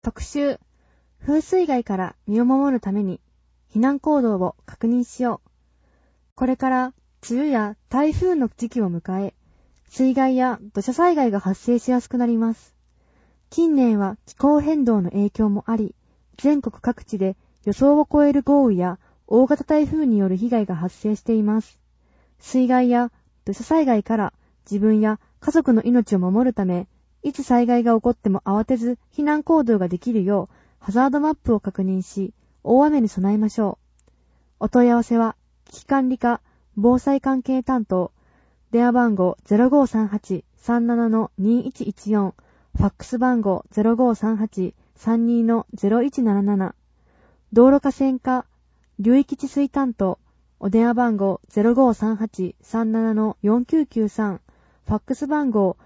特集、風水害から身を守るために避難行動を確認しよう。これから梅雨や台風の時期を迎え、水害や土砂災害が発生しやすくなります。近年は気候変動の影響もあり、全国各地で予想を超える豪雨や大型台風による被害が発生しています。水害や土砂災害から自分や家族の命を守るため、いつ災害が起こっても慌てず避難行動ができるようハザードマップを確認し、大雨に備えましょう。お問い合わせは危機管理課防災関係担当、電話番号 0538-37-2114、ファックス番号 0538-32-0177、道路河川課流域治水担当、お電話番号 0538-37-4993、ファックス番号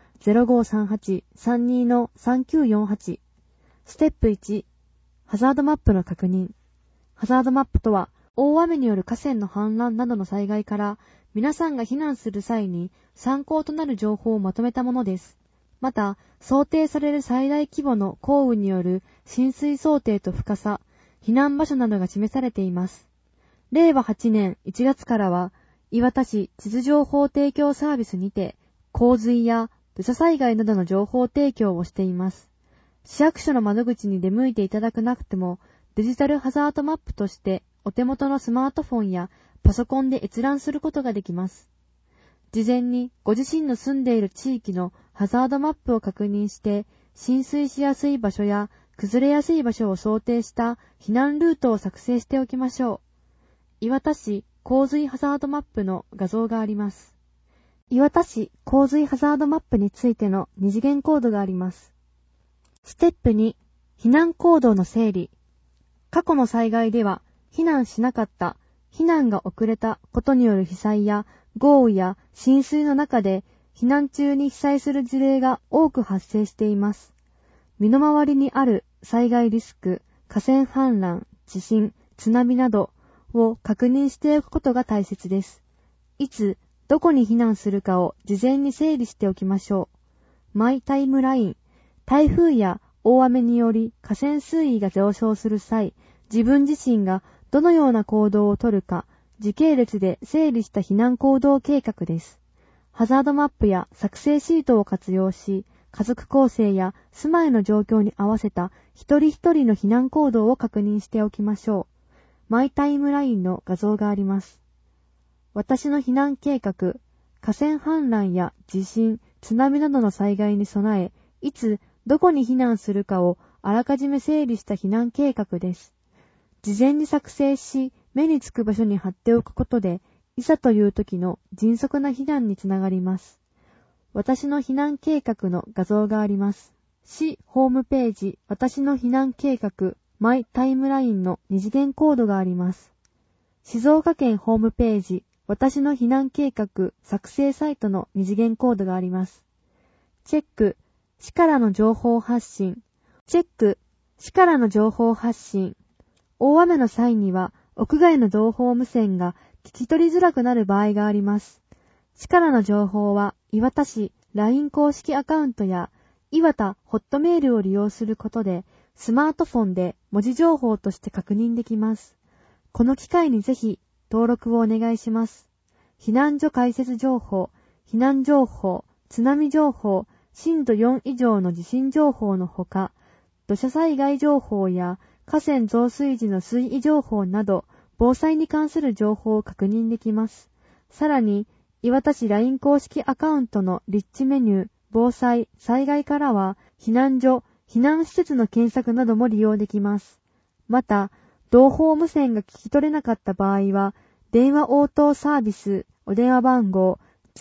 0538-32-3948。ステップ1、ハザードマップの確認。ハザードマップとは、大雨による河川の氾濫などの災害から皆さんが避難する際に参考となる情報をまとめたものです。また、想定される最大規模の降雨による浸水想定と深さ、避難場所などが示されています。令和8年1月からは、磐田市地図情報提供サービスにて、洪水や土砂災害などの情報提供をしています。市役所の窓口に出向いていただかなくても、デジタルハザードマップとしてお手元のスマートフォンやパソコンで閲覧することができます。事前にご自身の住んでいる地域のハザードマップを確認して、浸水しやすい場所や崩れやすい場所を想定した避難ルートを作成しておきましょう。磐田市洪水ハザードマップの画像があります。磐田市洪水ハザードマップについての二次元コードがあります。ステップ2、避難行動の整理。過去の災害では避難しなかった、避難が遅れたことによる被災や豪雨や浸水の中で避難中に被災する事例が多く発生しています。身の回りにある災害リスク、河川氾濫、地震、津波などを確認しておくことが大切です。いつ、どこに避難するかを事前に整理しておきましょう。マイタイムライン。台風や大雨により河川水位が上昇する際、自分自身がどのような行動をとるか、時系列で整理した避難行動計画です。ハザードマップや作成シートを活用し、家族構成や住まいの状況に合わせた一人一人の避難行動を確認しておきましょう。マイタイムラインの画像があります。私の避難計画、河川氾濫や地震、津波などの災害に備え、いつ、どこに避難するかをあらかじめ整理した避難計画です。事前に作成し、目につく場所に貼っておくことで、いざという時の迅速な避難につながります。私の避難計画の画像があります。市ホームページ、私の避難計画、マイタイムラインの二次元コードがあります。静岡県ホームページ、私の避難計画作成サイトの二次元コードがあります。チェック、市からの情報発信。チェック、市からの情報発信。大雨の際には、屋外の同胞無線が聞き取りづらくなる場合があります。市からの情報は、磐田市 LINE 公式アカウントや、磐田ホットメールを利用することで、スマートフォンで文字情報として確認できます。この機会にぜひ、登録をお願いします。避難所開設情報、避難情報、津波情報、震度4以上の地震情報のほか、土砂災害情報や河川増水時の水位情報など、防災に関する情報を確認できます。さらに、磐田市 LINE 公式アカウントのリッチメニュー、防災、災害からは、避難所、避難施設の検索なども利用できます。また、同胞無線が聞き取れなかった場合は、電話応答サービス、お電話番号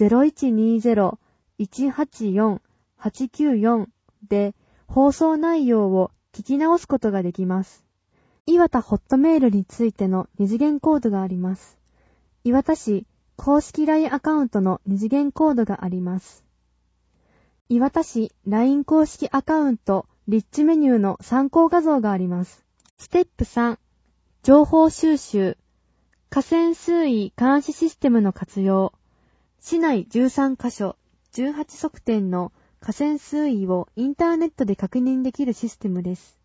0120-184-894 で放送内容を聞き直すことができます。磐田ホットメールについての二次元コードがあります。磐田市公式 LINE アカウントの二次元コードがあります。磐田市 LINE 公式アカウントリッチメニューの参考画像があります。ステップ3、情報収集。河川水位監視システムの活用。市内13カ所、18測点の河川水位をインターネットで確認できるシステムです。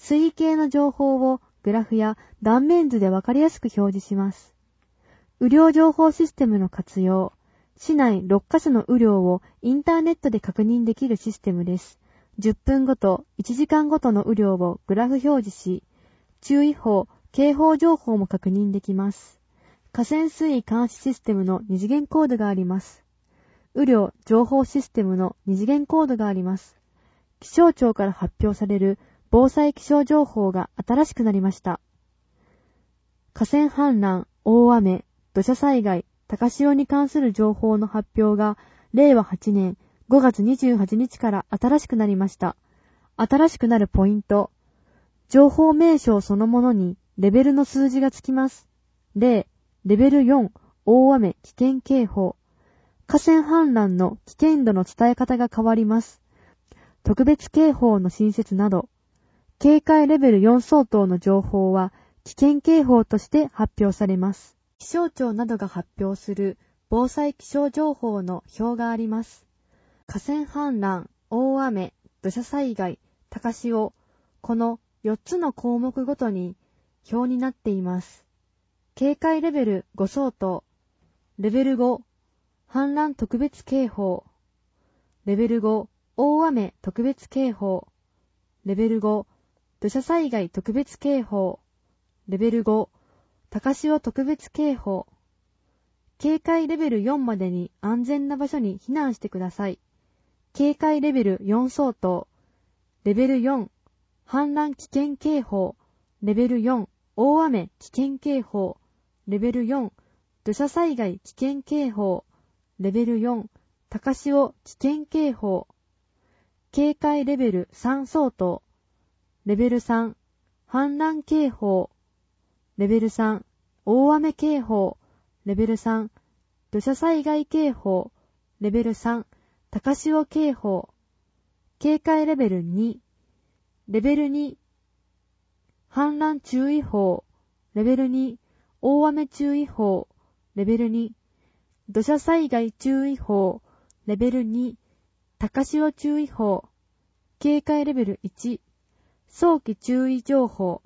水位計の情報をグラフや断面図でわかりやすく表示します。雨量情報システムの活用。市内6カ所の雨量をインターネットで確認できるシステムです。10分ごと、1時間ごとの雨量をグラフ表示し、注意報、警報情報も確認できます。河川水位監視システムの2次元コードがあります。雨量情報システムの2次元コードがあります。気象庁から発表される防災気象情報が新しくなりました。河川氾濫、大雨、土砂災害、高潮に関する情報の発表が令和8年5月28日から新しくなりました。新しくなるポイント。情報名称そのものにレベルの数字がつきます。例、レベル4、大雨危険警報。河川氾濫の危険度の伝え方が変わります。特別警報の新設など、警戒レベル4相当の情報は危険警報として発表されます。気象庁などが発表する防災気象情報の表があります。河川氾濫、大雨、土砂災害、高潮、この4つの項目ごとに表になっています。警戒レベル5相当、レベル5、氾濫特別警報、レベル5、大雨特別警報、レベル5、土砂災害特別警報、レベル5、高潮特別警報。警戒レベル4までに安全な場所に避難してください。警戒レベル4相当、レベル4、氾濫危険警報、レベル4、大雨危険警報、レベル4、土砂災害危険警報、レベル4、高潮危険警報。警戒レベル3相当、レベル3、氾濫警報、レベル3、大雨警報、レベル3、土砂災害警報、レベル3、高潮警報。警戒レベル2、レベル2、氾濫注意報、レベル2、大雨注意報、レベル2、土砂災害注意報、レベル2、高潮注意報。警戒レベル1、早期注意情報。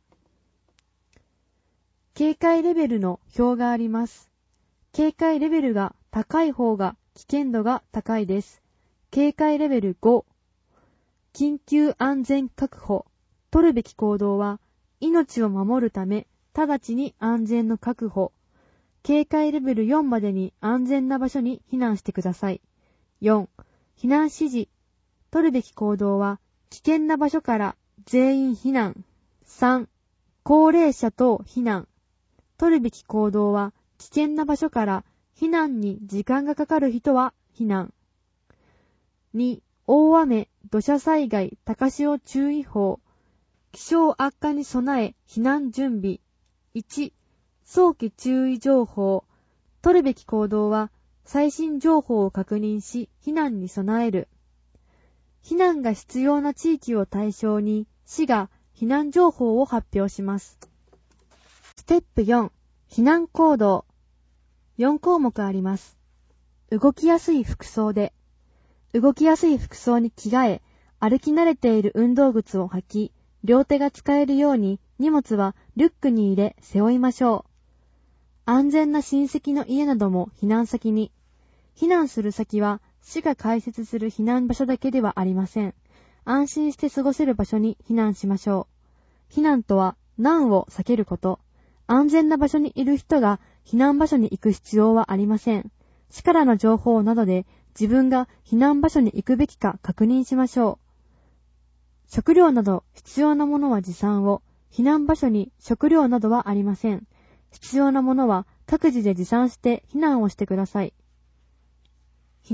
警戒レベルの表があります。警戒レベルが高い方が危険度が高いです。警戒レベル5、緊急安全確保。取るべき行動は、命を守るため、直ちに安全の確保。警戒レベル4までに安全な場所に避難してください。4、避難指示。取るべき行動は、危険な場所から全員避難。3、高齢者等避難。取るべき行動は、危険な場所から避難に時間がかかる人は避難。2、大雨、土砂災害、高潮注意報。気象悪化に備え、避難準備。1、早期注意情報。取るべき行動は、最新情報を確認し、避難に備える。避難が必要な地域を対象に、市が避難情報を発表します。ステップ4、避難行動。4項目あります。動きやすい服装で、動きやすい服装に着替え、歩き慣れている運動靴を履き、両手が使えるように荷物はリュックに入れ背負いましょう。安全な親戚の家なども避難先に。避難する先は市が開設する避難場所だけではありません。安心して過ごせる場所に避難しましょう。避難とは難を避けること。安全な場所にいる人が避難場所に行く必要はありません。市からの情報などで自分が避難場所に行くべきか確認しましょう。食料など必要なものは持参を。避難場所に食料などはありません。必要なものは各自で持参して避難をしてください。避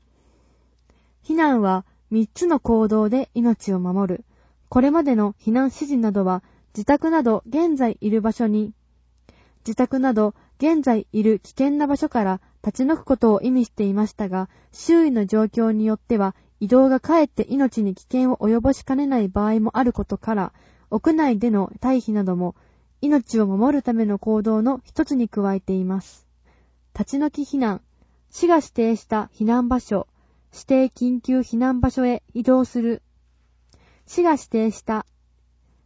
難は3つの行動で命を守る。これまでの避難指示などは自宅など現在いる危険な場所から立ち退くことを意味していましたが、周囲の状況によっては移動がかえって命に危険を及ぼしかねない場合もあることから、屋内での退避なども命を守るための行動の一つに加えています。立ち退き避難。市が指定した避難場所、指定緊急避難場所へ移動する。市が指定した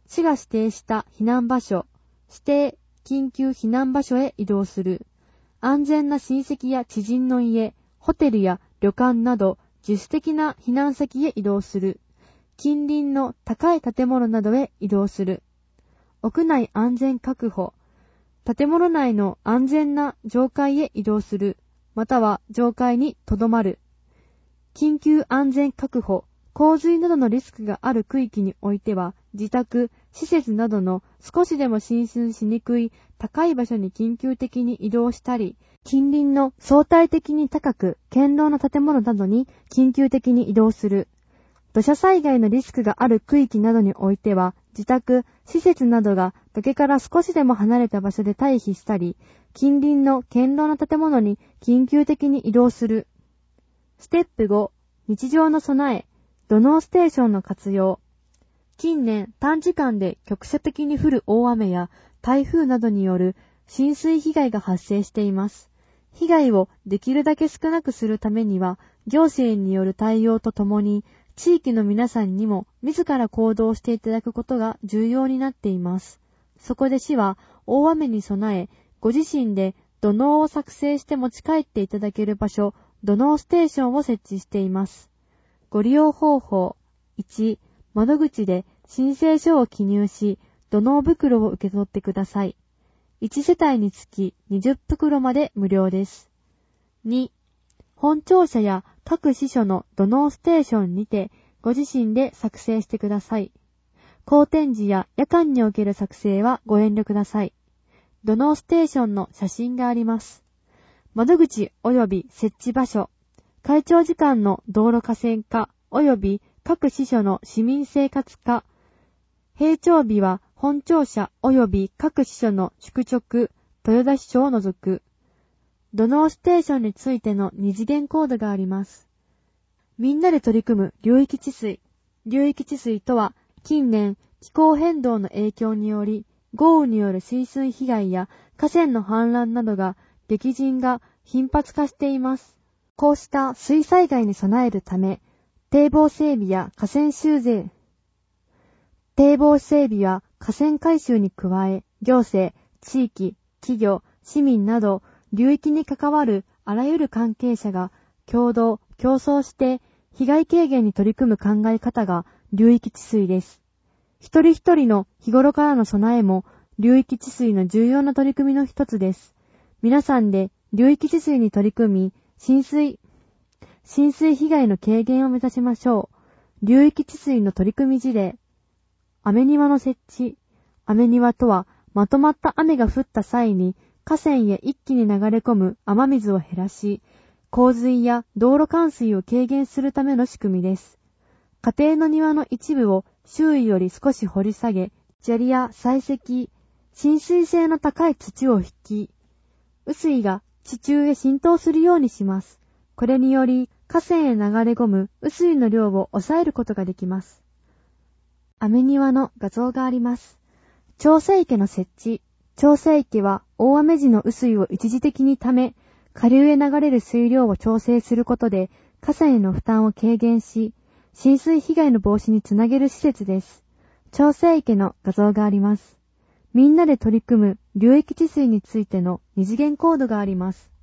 市が指定した避難場所、指定緊急避難場所へ移動する。安全な親戚や知人の家、ホテルや旅館など自主的な避難先へ移動する。近隣の高い建物などへ移動する。屋内安全確保。建物内の安全な上階へ移動する。または上階に留まる。緊急安全確保。洪水などのリスクがある区域においては、自宅、施設などの少しでも浸水しにくい高い場所に緊急的に移動したり、近隣の相対的に高く堅牢な建物などに緊急的に移動する。土砂災害のリスクがある区域などにおいては、自宅、施設などが崖から少しでも離れた場所で退避したり、近隣の堅牢な建物に緊急的に移動する。ステップ5、日常の備え、土のうステーションの活用。近年、短時間で局所的に降る大雨や台風などによる浸水被害が発生しています。被害をできるだけ少なくするためには、行政による対応とともに、地域の皆さんにも自ら行動していただくことが重要になっています。そこで市は大雨に備え、ご自身で土のうを作成して持ち帰っていただける場所、土のうステーションを設置しています。ご利用方法。1、窓口で申請書を記入し、土のう袋を受け取ってください。1世帯につき20袋まで無料です。2、本庁舎や各支所の土のうステーションにてご自身で作成してください。荒天時や夜間における作成はご遠慮ください。土のうステーションの写真があります。窓口及び設置場所。開庁時間の道路河川課及び各支所の市民生活課。閉庁日は本庁舎及び各支所の宿直、豊田支所を除く。土のうステーションについての二次元コードがあります。みんなで取り組む流域治水。流域治水とは、近年気候変動の影響により、豪雨による浸水被害や河川の氾濫などが激甚が頻発化しています。こうした水災害に備えるため、堤防整備や河川改修に加え、行政、地域、企業、市民など、流域に関わるあらゆる関係者が共同、共創して被害軽減に取り組む考え方が流域治水です。一人一人の日頃からの備えも流域治水の重要な取り組みの一つです。皆さんで流域治水に取り組み、浸水被害の軽減を目指しましょう。流域治水の取り組み事例。雨庭の設置。雨庭とは、まとまった雨が降った際に河川へ一気に流れ込む雨水を減らし、洪水や道路冠水を軽減するための仕組みです。家庭の庭の一部を周囲より少し掘り下げ、砂利や砕石、浸水性の高い土を引き、雨水が地中へ浸透するようにします。これにより河川へ流れ込む雨水の量を抑えることができます。雨庭の画像があります。調整池の設置。調整池は大雨時の雨水を一時的にため、下流へ流れる水量を調整することで河川への負担を軽減し、浸水被害の防止につなげる施設です。調整池の画像があります。みんなで取り組む流域治水についての二次元コードがあります。